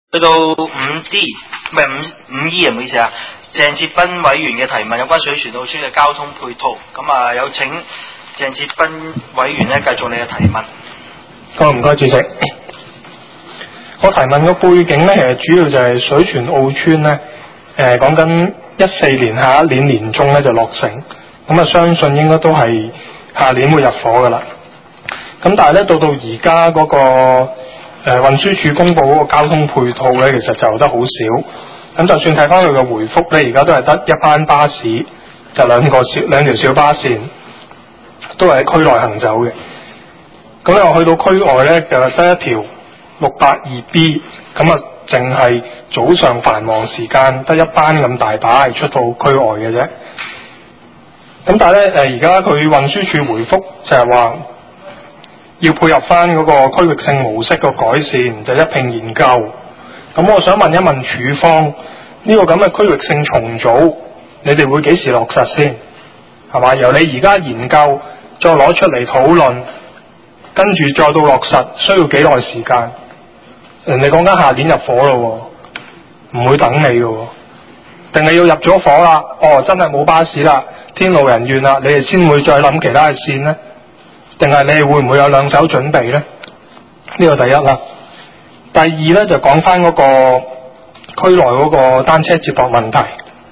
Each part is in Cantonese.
去到5D 唔係5E啊，唔好意思啊，鄭哲斌委員嘅提問有關水泉澳村嘅交通配套，咁啊有請鄭哲斌委員咧繼續你嘅提問。 好，唔該主席。我提問個背景咧，主要就係水泉澳村咧，講緊14年下一年年中咧就落成，咁啊相信應該都係下年會入伙噶啦。咁但係咧到而家嗰個運輸署公布嗰個交通配套咧，其實就得好少。咁就算睇翻佢嘅回覆咧，而家都係得一班巴士，就兩條小巴線，都係喺區內行走嘅。咁又去到區外咧，就得一條682B， 咁啊淨係早上繁忙時間得一班咁大把係出到區外嘅啫。咁但係咧而家佢運輸署回覆就係話，要配合翻嗰個區域性模式個改善，就一併研究。咁我想問一問署方，呢個咁嘅區域性重組，你哋會幾時落實先？係嘛？由你而家研究，再攞出嚟討論，跟住再到落實，需要幾耐時間？人哋講緊下年入伙咯，唔會等你嘅，定係要入咗伙啦？哦，真係冇巴士啦，天怒人怨啦，你哋先會再諗其他嘅線呢？定係你哋會唔會有兩手準備呢？呢個第一啦。第二呢，就講翻嗰個區內嗰個單車接駁問題。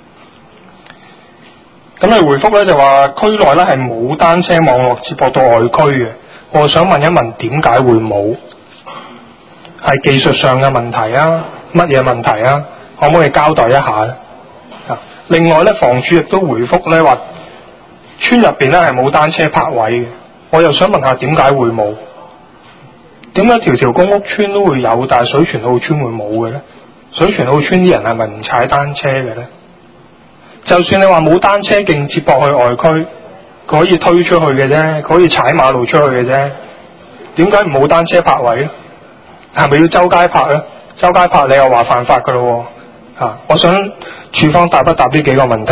咁你回覆呢，就話區內呢係冇單車網絡接駁到外區嘅。我想問一問點解會冇？係技術上嘅問題啊？乜嘢問題啊？可唔可以交代一下呢？另外呢，房署亦都回覆呢話，村入邊呢係冇單車泊位嘅。我又想問下點解會冇？點解條公屋村都會有，但係水泉澳村會冇嘅呢？水泉澳村啲人係咪唔踩單車嘅呢？就算你話冇單車徑接駁去外區，佢可以推出去嘅啫，佢可以踩馬路出去嘅啫。點解冇單車泊位呢？係咪要周街泊呢？周街泊你又話犯法噶咯？我想署方答一答呢幾個問題。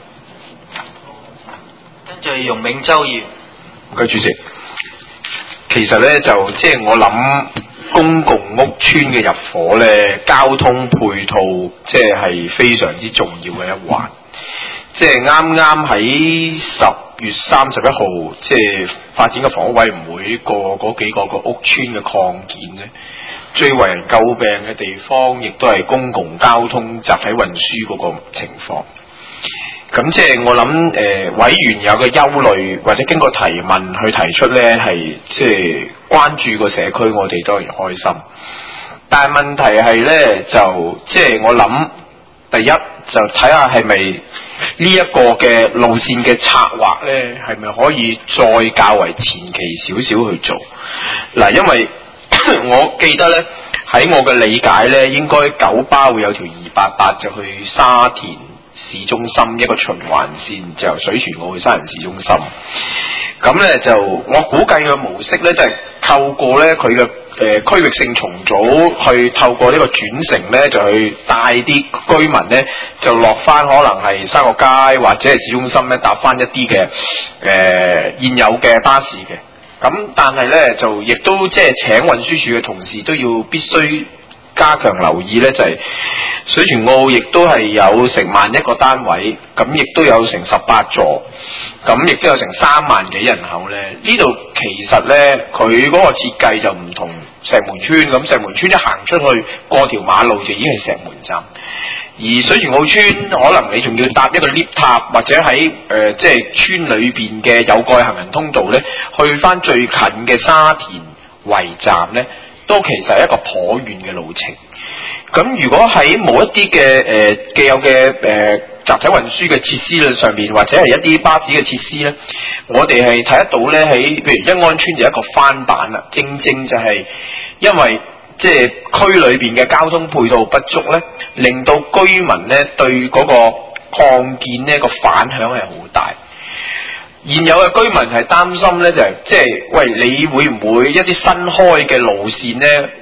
跟住容永洲議員。 唔該主席，其實咧就即係我諗公共屋邨嘅入伙咧，交通配套即係非常之重要嘅一環。即係啱啱喺10月31號，即係發展嘅房屋委員會過嗰幾個屋邨嘅擴建咧，最為人詬病嘅地方，亦都係公共交通集體運輸嗰個情況。咁即係我諗委員有個憂慮，或者經過提問去提出咧，係即係關注個社區，我哋當然開心。但係問題係咧，就即係我諗，第一就睇下係咪呢一個嘅路線嘅策劃咧，係咪可以再較為前期少少去做？嗱，因為我記得咧，喺我嘅理解咧，應該九巴會有條288就去沙田市中心一個循環線，就由水泉澳去沙田市中心。咁咧就我估計嘅模式咧，就係透過咧佢嘅區域性重組，去透過呢個轉乘咧，就去帶啲居民咧，就落翻可能係沙角街或者係市中心咧，搭翻一啲嘅現有嘅巴士嘅。咁但係咧就亦都即係請運輸署嘅同事都要必須加強留意咧，就係水泉澳亦都係有成11000個單位，咁亦都有成18座，咁亦都有成3萬幾人口咧。呢度其實咧，佢嗰個設計就唔同石門村咁，石門村一行出去過條馬路就已經係石門站，而水泉澳村可能你仲要搭一個 lift 塔，或者喺即係村裏邊嘅有蓋行人通道咧，去翻最近嘅沙田圍站咧，都其實係一個頗遠嘅路程。咁如果喺冇一啲嘅既有嘅集體運輸嘅設施上面，或者係一啲巴士嘅設施咧，我哋係睇得到咧，喺譬如欣安村就一個翻版啦，正正就係因為即係區裏邊嘅交通配套不足咧，令到居民咧對嗰個擴建呢個反響係好大。現有嘅居民係擔心咧，就係即係喂，你會唔會一啲新開嘅路線咧，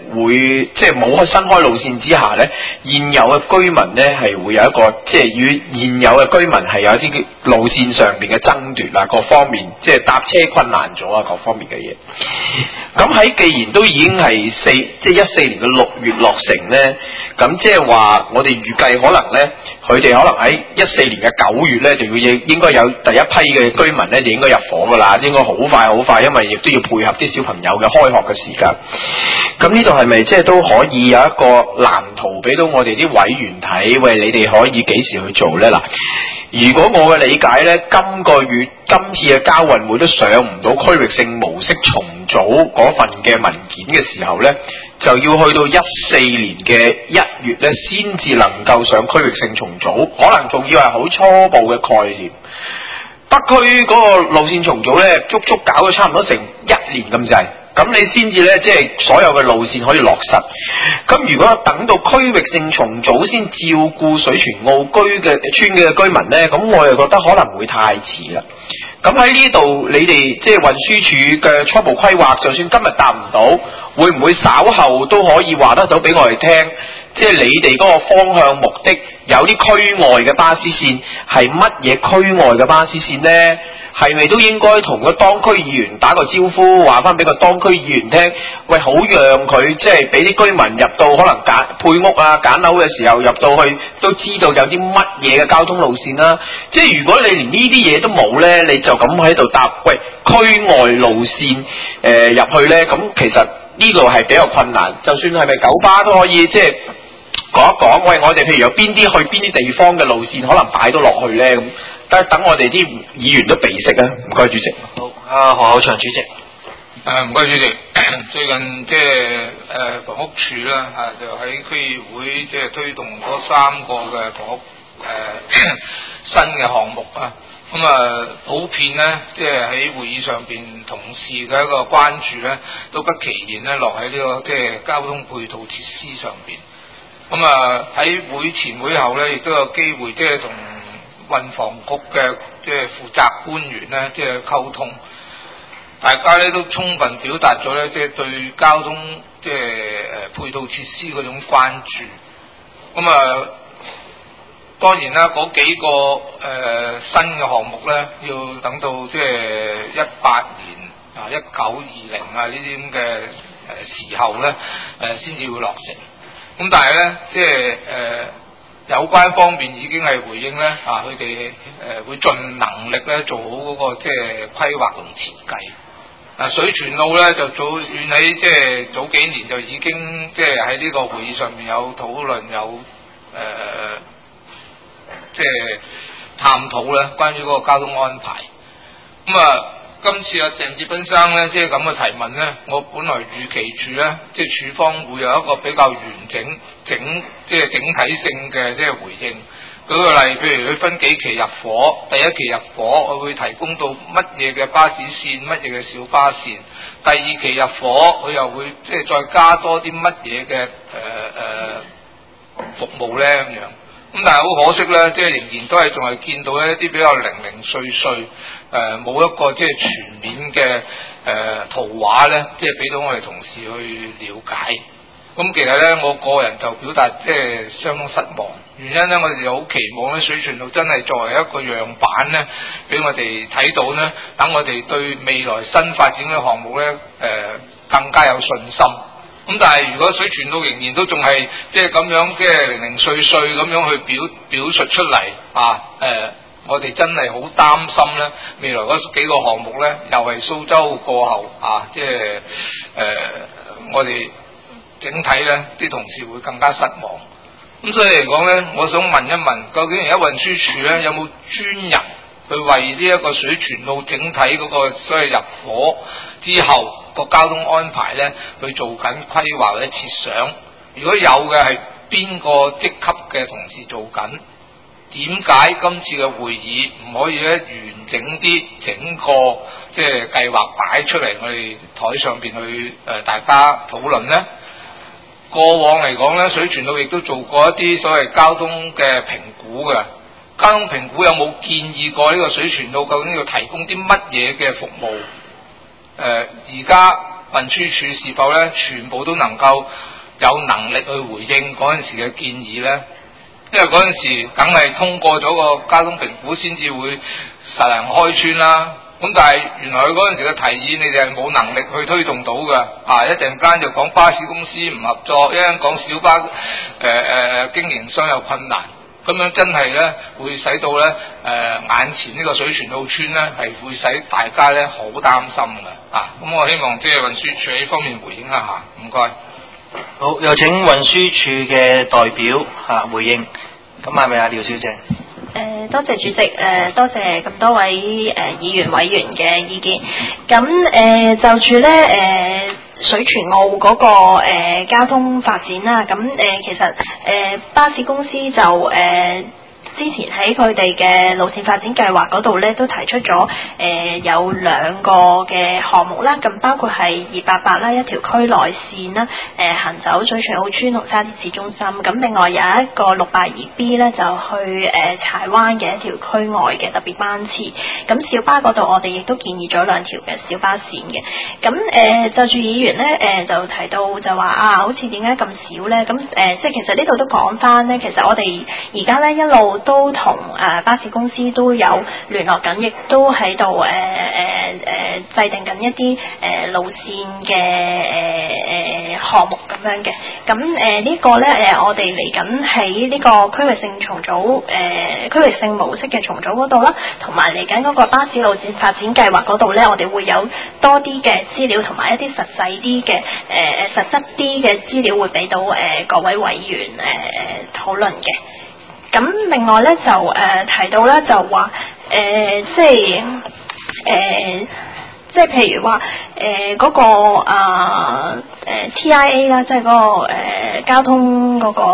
會即係冇新開路線之下咧，現有嘅居民咧係會有一個即係與現有嘅居民係有一啲路線上邊嘅爭奪啊，各方面即係搭車困難咗啊，各方面嘅嘢。咁喺既然都已經係即係14年嘅6月落成咧，咁即係話我哋預計可能咧，佢哋可能喺14年嘅9月咧就要應該有第一批嘅居民咧就應該入伙噶啦，應該好快，因為亦都要配合啲小朋友嘅開學嘅時間。咁呢度係咪即係都可以有一個藍圖俾到我哋啲委員睇？喂，你哋可以幾時去做呢？嗱，如果我嘅理解呢，今次嘅交運會都上唔到區域性模式重組嗰份嘅文件嘅時候呢，就要去到14年嘅1月呢，先至能夠上區域性重組，可能仲要係好初步嘅概念。北區嗰個路線重組呢，足足搞咗差唔多成1年咁滯。咁你先至咧，即係所有嘅路線可以落實。咁如果等到區域性重組先照顧水泉澳村嘅居民咧，咁我又覺得可能會太遲啦。咁喺呢度，你哋即係運輸署嘅初步規劃，就算今日答唔到，會唔會稍後都可以話得到俾我哋聽？即係你哋嗰個方向目的有啲區外嘅巴士線，係乜嘢區外嘅巴士線呢？係咪都應該同個當區議員打個招呼，話翻俾個當區議員聽？喂，好讓佢即係俾啲居民入到可能配屋啊、揀樓嘅時候入到去，都知道有啲乜嘢嘅交通路線啦。即係如果你連呢啲嘢都冇呢，你就咁喺度答喂區外路線入去呢，咁其實呢度係比較困難。就算係咪九巴都可以即係講一講，喂，我哋譬如有邊啲去邊啲地方嘅路線，可能擺到落去呢。咁。等我哋啲議員都備識啊！唔該，主席。 好，何厚祥主席。 唔該，主席。最近即係房屋署啦就喺區議會即係推動嗰3個嘅房屋新嘅項目啊。咁啊，普遍咧即係喺會議上邊同事嘅一個關注咧，都不其然咧落喺呢個即係交通配套設施上邊。咁啊喺會前會後咧，亦都有機會即係同運房局嘅即係負責官員咧，即係溝通，大家咧都充分表達咗咧，即係對交通即係配套設施嗰種關注。咁啊，當然啦，嗰幾個新嘅項目咧，要等到即係18年啊、19、20啊呢啲咁嘅時候咧，先至會落成。咁但係咧，即係有關方面已經係回應咧，佢哋會盡能力咧做好嗰個即係規劃同設計。水泉澳咧就遠喺即係早幾年就已經即係喺呢個會議上面有討論，有即係探討咧關於嗰個交通安排。咁今次鄭志斌生咧，即係咁嘅提問咧，我本來預期住咧，即係署方會有一個比較完整即係整體性嘅即係回應。舉個例，譬如佢分幾期入伙，第一期入伙，佢會提供到乜嘢嘅巴士線，乜嘢嘅小巴線；第二期入伙，佢又會即係再加多啲乜嘢嘅服務咧咁樣。咁但係好可惜咧，即係仍然都係仲係見到一啲比較零零碎碎，冇一個即係全面嘅圖畫咧，即係俾到我哋同事去了解。咁其實咧，我個人就表達即係相當失望。原因咧，我哋好期望咧，水泉路真係作為一個樣板咧，俾我哋睇到咧，等我哋對未來新發展嘅項目咧，更加有信心。咁但係如果水泉路仍然都仲係即係咁樣，即係零零碎碎咁樣去表述出嚟我哋真係好擔心咧，未來嗰幾個項目咧，又係蘇州過後即係我哋整體咧啲同事會更加失望。咁所以嚟講咧，我想問一問，究竟而家運輸署咧有冇專人去為呢一個水泉路整體嗰個所謂入伙之後個交通安排咧，去做緊規劃或者設想？如果有嘅係邊個職級嘅同事做緊？點解今次嘅會議唔可以咧完整啲整個即係計劃擺出嚟，我哋台上邊去大家討論呢？過往嚟講咧，水泉路亦都做過一啲所謂交通嘅評估嘅。交通評估有冇建議過呢個水泉路究竟要提供啲乜嘢嘅服務？而家運輸署是否咧全部都能夠有能力去回應嗰陣時嘅建議呢？因為嗰陣時梗係通過咗個交通評估先至會實行開村啦。咁但係原來佢嗰陣時嘅提議，你哋係冇能力去推動到嘅。一陣間就講巴士公司唔合作，一陣講小巴經營商有困難，咁樣真係呢會使到呢眼前呢個水泉澳村呢係會使大家呢好擔心嘅。咁我希望即係運輸署喺呢方面回應一下，唔該。 好，有請運輸署嘅代表回應。咁係咪啊，廖小姐？ 多謝主席，多謝咁多位議員委員嘅意見。咁就住咧水泉澳嗰個交通發展啦。咁其實巴士公司就之前喺佢哋嘅路線發展計劃嗰度咧，都提出咗有兩個嘅項目啦。咁包括係288啦，一條區內線啦，行走水泉澳村同沙田市中心。咁另外有一個682B 咧，就去柴灣嘅一條區外嘅特別班次。咁小巴嗰度我哋亦都建議咗兩條嘅小巴線嘅。咁就住議員咧就提到就話好似點解咁少咧？咁即係其實呢度都講翻咧，其實我哋而家咧一路都同巴士公司都有聯絡緊，亦都喺度制定緊一啲路線嘅項目咁樣嘅。咁呢個咧我哋嚟緊喺呢個區域性重組區域性模式嘅重組嗰度啦，同埋嚟緊嗰個巴士路線發展計劃嗰度咧，我哋會有多啲嘅資料同埋一啲實際啲嘅實質啲嘅資料會俾到各位委員討論嘅。咁另外咧就提到咧就話即係譬如話嗰個TIA 啦，即係嗰個交通嗰個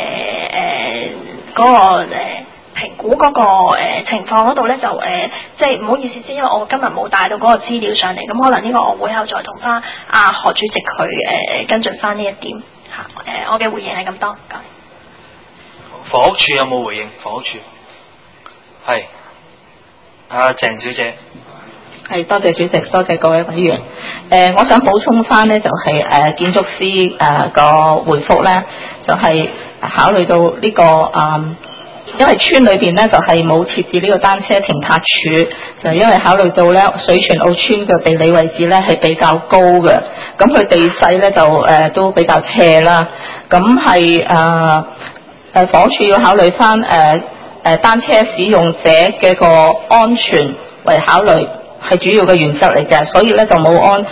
評估嗰個情況嗰度咧就即係唔好意思先，因為我今日冇帶到嗰個資料上嚟，咁可能呢個我會後再同翻何主席去跟進翻呢一點嚇。我嘅回應係咁多，唔該。 房屋署有冇回應？房屋署係鄭小姐。 係，多謝主席，多謝各位委員。我想補充翻呢，就係建築師個回覆呢，就係考慮到呢個因為村裏邊呢，就係冇設置呢個單車停泊處，就因為考慮到呢水泉澳村嘅地理位置呢係比較高嘅，咁佢地勢呢就都比較斜啦，咁係房屋署要考慮翻單車使用者嘅個安全為考慮，係主要嘅原則嚟嘅，所以咧就冇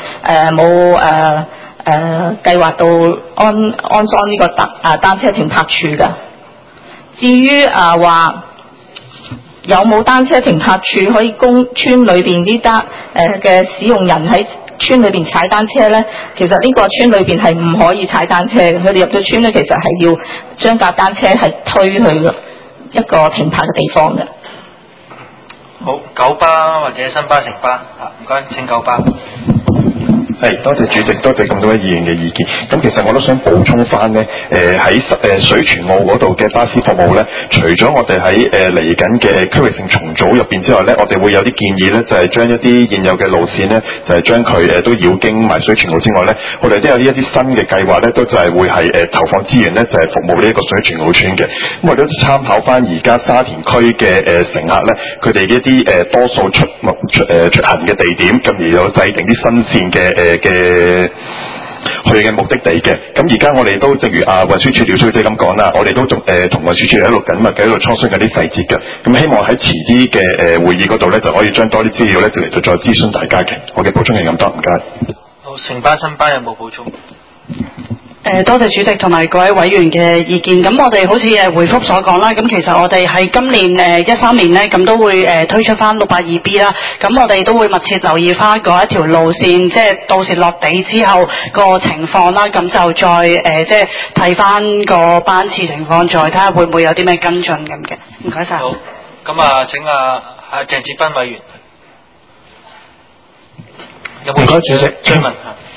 計劃到安裝呢個單車停泊處嘅。至於話有冇單車停泊處可以供村裏邊啲嘅使用人喺村裏邊踩單車咧，其實呢個村裏邊係唔可以踩單車嘅。佢哋入咗村咧，其實係要將架單車係推去一個停泊嘅地方嘅。 好，九巴或者新巴城巴唔該，請九巴。 係，多謝主席，多謝咁多位議員嘅意見。咁其實我都想補充翻呢，喺水泉澳嗰度嘅巴士服務呢，除咗我哋喺嚟緊嘅區域性重組入邊之外呢，我哋會有啲建議呢，就係將一啲現有嘅路線呢，就係將佢都繞經埋水泉澳之外呢，我哋都有呢一啲新嘅計劃呢，都就係會係投放資源呢，就係服務呢一個水泉澳村嘅。咁我哋都參考翻而家沙田區嘅乘客呢，佢哋一啲多數出行嘅地點，咁而有制定啲新線嘅去嘅目的地嘅。咁而家我哋都正如運輸署廖小姐咁講啦，我哋都仲同運輸署喺度緊密嘅喺度磋商緊啲細節嘅。咁希望喺遲啲嘅會議嗰度咧，就可以將多啲資料咧，就嚟到再諮詢大家嘅。我嘅補充係咁多，唔該。 好，城巴新巴有冇補充？ 多謝主席同埋各位委員嘅意見。咁我哋好似回覆所講啦，咁其實我哋喺今年13年呢，咁都會推出翻682B 啦。咁我哋都會密切留意翻嗰一條路線，即係到時落地之後個情況啦。咁就再即係睇翻個班次情況，再睇下會唔會有啲咩跟進咁嘅。唔該晒。 好，咁請鄭志斌委員。有冇？ 唔該主席。 追問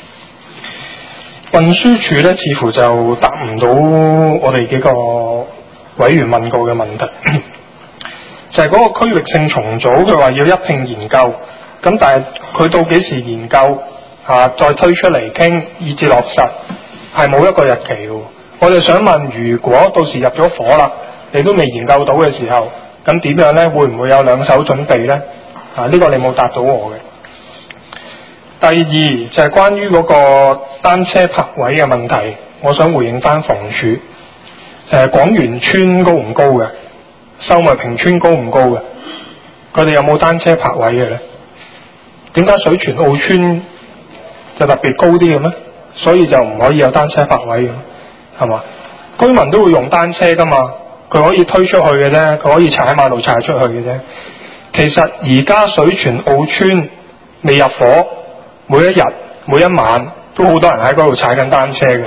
運輸署咧，似乎就答唔到我哋幾個委員問過嘅問題，就係嗰個區域性重組，佢話要一併研究，咁但係佢到幾時研究再推出嚟傾，以至落實， 係冇一個日期嘅。我哋想問，如果到時入咗伙啦，你都未研究到嘅時候，咁點樣呢？會唔會有兩手準備呢？呢個你冇答到我嘅。第二就係關於嗰個單車泊位嘅問題，我想回應翻房署。廣源村高唔高嘅？秀茂坪村高唔高嘅？佢哋有冇單車泊位嘅呢？點解水泉澳村就特別高啲嘅咩？所以就唔可以有單車泊位嘅，係嘛？居民都會用單車噶嘛，佢可以推出去嘅啫，佢可以踩喺馬路踩出去嘅啫。其實而家水泉澳村未入伙，每一日每一晚都好多人喺嗰度踩緊單車嘅，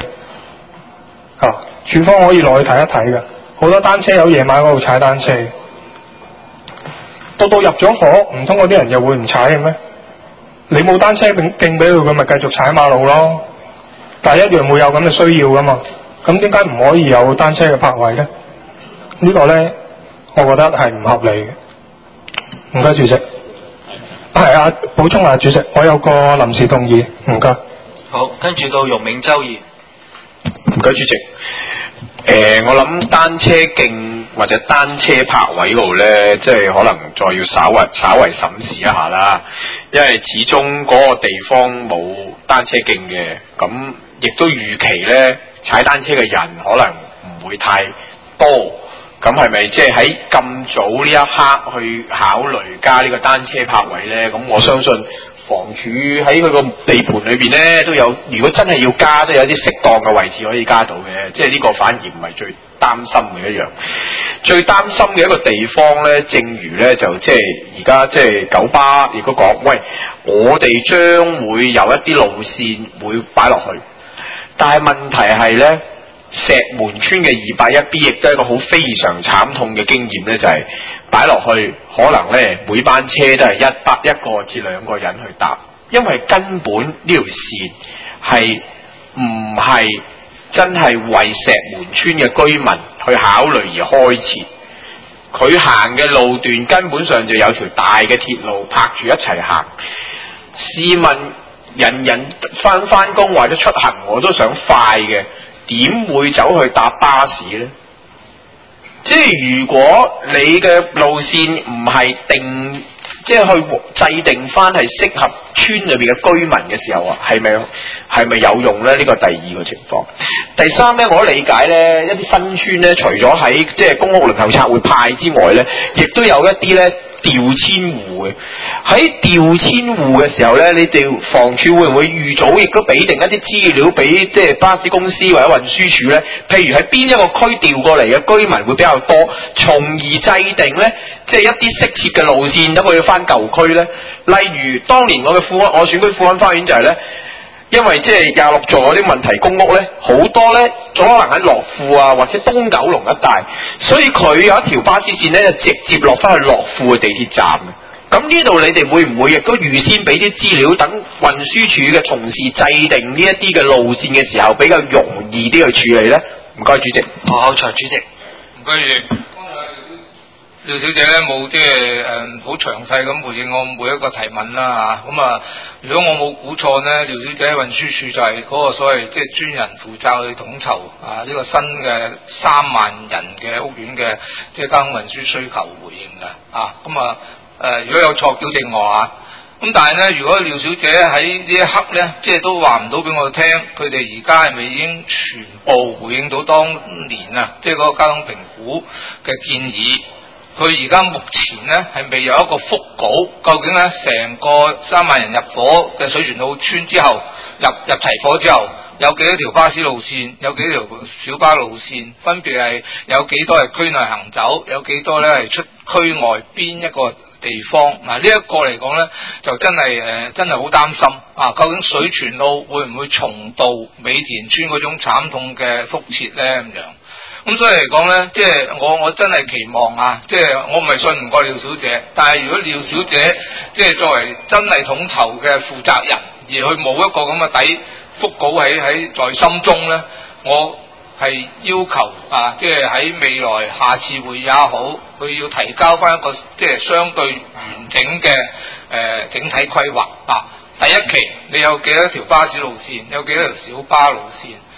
署方可以落去睇一睇嘅，好多單車友夜晚嗰度踩單車。到入咗伙，唔通嗰啲人又會唔踩嘅咩？你冇單車徑俾佢，佢咪繼續踩馬路咯。但係一樣會有咁嘅需要噶嘛。咁點解唔可以有單車嘅泊位呢？呢個呢，我覺得係唔合理嘅。唔該，主席。係啊，補充下主席，我有個臨時動議，唔該。 好，跟住到容銘洲議員。 唔該，主席。我諗單車徑或者單車泊位度呢，即係可能再要稍為審視一下啦。因為始終嗰個地方冇單車徑嘅，咁亦都預期呢，踩單車嘅人可能唔會太多。咁係咪即係喺咁早呢一刻去考慮加呢個單車泊位呢？咁我相信房署喺佢個地盤裏邊呢都有，如果真係要加，都有啲適當嘅位置可以加到嘅。即係呢個反而唔係最擔心嘅一樣。最擔心嘅一個地方呢，正如呢就即係而家即係九巴亦都講，喂，我哋將會有一啲路線會擺落去，但係問題係呢。石門村嘅281B 亦都係一個好非常慘痛嘅經驗呢，就係擺落去可能呢每班車都係一個至兩個人去搭，因為根本呢條線係唔係真係為石門村嘅居民去考慮而開設，佢行嘅路段根本上就有條大嘅鐵路拍住一齊行。試問人人返工或者出行我都想快嘅，點會走去搭巴士呢？即係如果你嘅路線唔係定，即係去制定翻係適合村裏邊嘅居民嘅時候啊，係咪有用呢？呢個第二個情況。第三呢，我都理解呢，一啲新村呢，除咗喺即係公屋輪候冊會派之外呢，亦都有一啲呢調遷戶嘅。喺調遷戶嘅時候呢，你哋房署會唔會預早亦都俾定一啲資料俾即係巴士公司或者運輸署呢？譬如喺邊一個區調過嚟嘅居民會比較多，從而制定呢，即係一啲適切嘅路線，等佢要翻舊區呢。例如當年我選區富安花園就係呢，因為即係26座嗰啲問題公屋呢，好多呢，可能喺樂富啊或者東九龍一帶，所以佢有一條巴士線呢，就直接落翻去樂富嘅地鐵站嘅。咁呢度你哋會唔會亦都預先俾啲資料，等運輸署嘅同事制定呢一啲嘅路線嘅時候比較容易啲去處理呢？唔該，主席。 好，財主席。 唔該，主席。廖小姐咧冇即係好詳細咁回應我每一個提問啦嚇，咁啊如果我冇估錯呢，廖小姐喺運輸署就係嗰個所謂即係專人負責去統籌啊呢個新嘅3萬人嘅屋苑嘅即係交通運輸需求回應嘅啊，咁啊如果有錯糾正我啊，咁但係呢，如果廖小姐喺呢一刻呢，即係都話唔到俾我聽，佢哋而家係咪已經全部回應到當年啊即係嗰個交通評估嘅建議？佢而家目前呢係未有一個覆稿，究竟呢成個3萬人入伙嘅水泉澳村之後入齊伙之後，有幾多條巴士路線，有幾條小巴路線，分別係有幾多係區內行走，有幾多呢係出區外邊一個地方？嗱呢一個嚟講呢，就真係好擔心啊！究竟水泉澳會唔會重蹈美田村嗰種慘痛嘅覆轍呢？咁樣？咁所以嚟講呢，即係我真係期望啊！即係我唔係信唔過廖小姐，但係如果廖小姐即係作為真係統籌嘅負責人，而佢冇一個咁嘅底覆稿喺心中呢，我係要求啊，即係喺未來下次會議也好，佢要提交翻一個即係相對完整嘅整體規劃啊！第一期你有幾多條巴士路線，有幾多條小巴路線？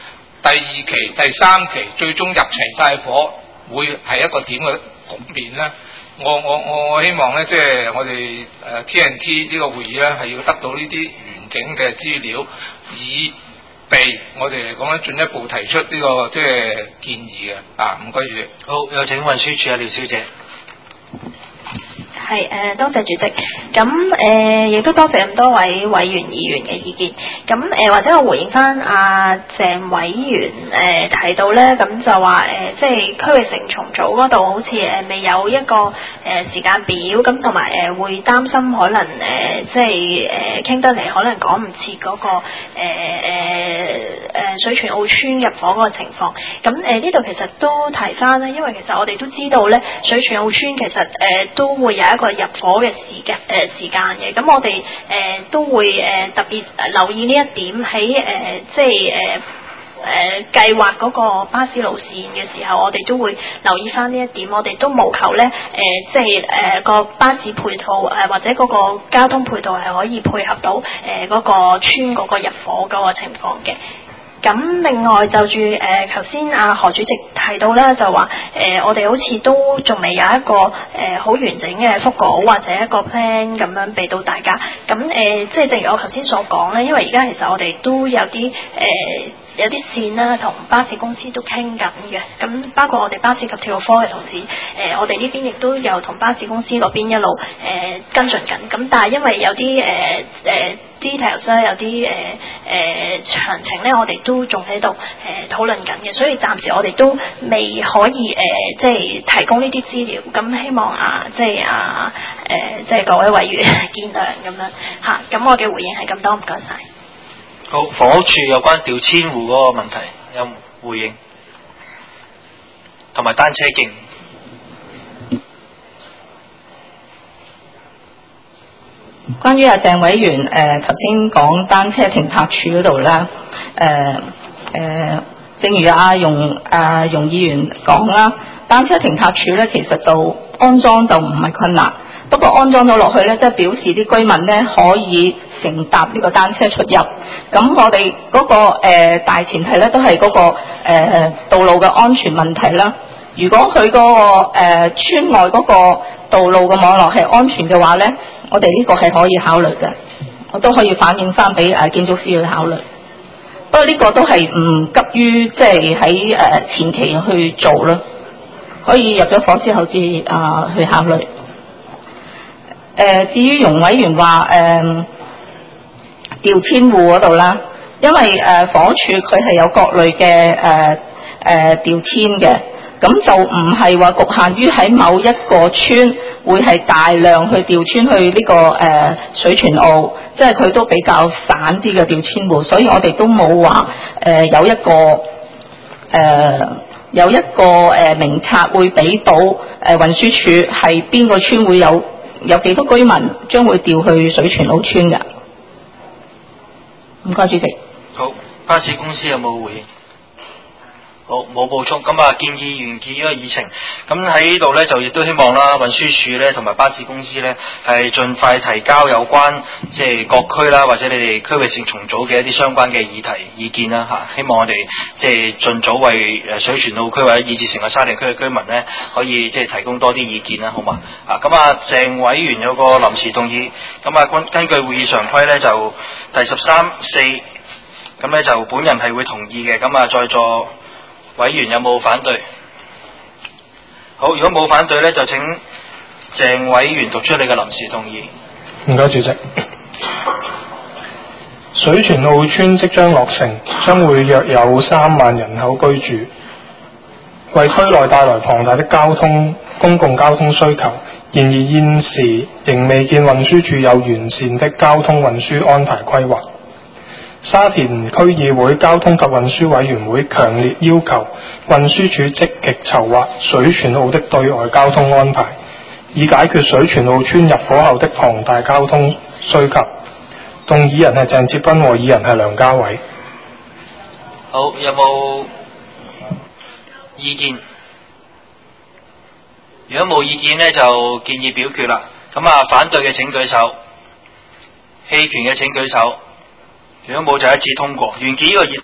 第二期、第三期最終入齊晒火，會係一個點嘅局面咧？我希望咧，即係我哋TNT 呢個會議咧，係要得到呢啲完整嘅資料，以備我哋嚟講咧進一步提出呢個即係建議嘅。唔該主席。 好，有請運輸署廖小姐。 係多謝主席，咁亦都多謝咁多位委員議員嘅意見。咁或者我回應翻阿鄭委員提到咧，咁就話即係區域性重組嗰度好似未有一個時間表，咁同埋會擔心可能即係傾得嚟可能趕唔切嗰個水泉澳村入伙嗰個情況。咁呢度其實都提翻咧，因為其實我哋都知道咧，水泉澳村其實都會有一個入伙嘅時間嘅，咁我哋都會特別留意呢一點喺即係計劃嗰個巴士路線嘅時候，我哋都會留意翻呢一點。我哋都務求咧即係個巴士配套或者嗰個交通配套係可以配合到嗰個村嗰個入伙嗰個情況嘅。咁另外就住頭先何主席提到啦，就話我哋好似都仲未有一個好完整嘅覆稿或者一個 plan 咁樣俾到大家。咁即係正如我頭先所講咧，因為而家其實我哋都有啲有啲線啦，同巴士公司都傾緊嘅。咁包括我哋巴士及鐵路科嘅同事，我哋呢邊亦都有同巴士公司嗰邊一路跟進緊。咁但係因為有啲details 啦，有啲詳情咧，我哋都仲喺度討論緊嘅，所以暫時我哋都未可以即係提供呢啲資料。咁希望即係各位委員見諒咁樣嚇。咁我嘅回應係咁多，唔該晒。 好，房屋處有關調遷戶嗰個問題有回應，同埋單車徑。 關於鄭委員頭先講單車停泊處嗰度啦，正如容議員講啦，單車停泊處咧其實就安裝就唔係困難，不過安裝咗落去咧，即係表示啲居民咧可以乘搭呢個單車出入。咁我哋嗰個大前提咧都係嗰個道路嘅安全問題啦。如果佢嗰個村外嗰個道路嘅網絡係安全嘅話咧，我哋呢個係可以考慮嘅，我都可以反映翻俾建築師去考慮。不過呢個都係唔急於即係喺前期去做啦，可以入咗伙之後至去考慮。至於容委員話調遷戶嗰度啦，因為房屋處佢係有各類嘅調遷嘅。咁就唔係話局限於喺某一個村會係大量去調遷去呢個水泉澳，即係佢都比較散啲嘅調遷戶，所以我哋都冇話有一個名冊會俾到運輸署係邊個村會有幾多居民將會調去水泉澳村㗎。唔該，主席。 好，巴士公司有冇回應？好，冇補充。咁建議完結呢個議程。咁喺呢度咧就亦都希望啦，運輸署咧同埋巴士公司咧係盡快提交有關即係各區啦，或者你哋區域性重組嘅一啲相關嘅意見啦嚇。希望我哋即係盡早為水泉澳區或者以至成個沙田區嘅居民咧，可以即係提供多啲意見啦，好嘛？鄭委員有個臨時動議，根據會議常規咧就第13、4，咁咧就本人係會同意嘅。在座委員有冇反對？好，如果冇反對呢，就請鄭委員讀出你嘅臨時動議。 唔該，主席。水泉澳村即將落成，將會約有3萬人口居住，為區內帶來龐大的公共交通需求。然而現時仍未見運輸署有完善的交通運輸安排規劃。沙田區議會交通及運輸委員會強烈要求運輸署積極籌劃水泉澳的對外交通安排，以解決水泉澳村入伙後的龐大交通需求。動議人係鄭哲斌，和議人係梁家偉。 好，有冇意見？如果冇意見呢，就建議表決啦。反對嘅請舉手，棄權嘅請舉手。如果冇就一致通過，完結呢個議。